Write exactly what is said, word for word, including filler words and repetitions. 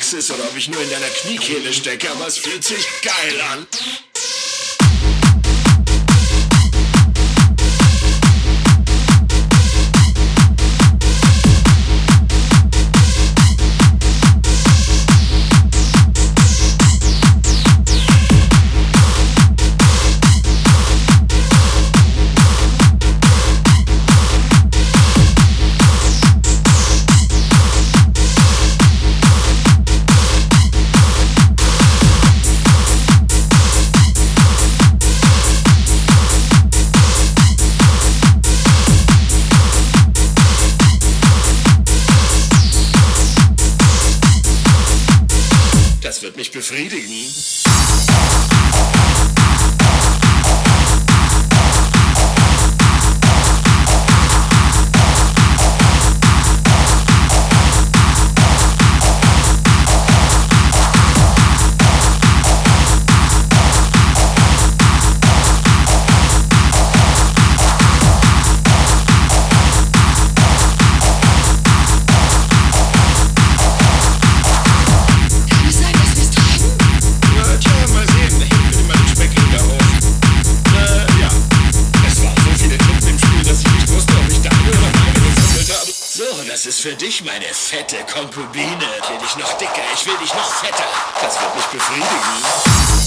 Sex ist oder ob ich nur in deiner Kniekehle stecke, aber es fühlt sich geil an. Das wird mich befriedigen. Das ist für dich, meine fette Konkubine. Ich will dich noch dicker, ich will dich noch fetter. Das wird mich befriedigen.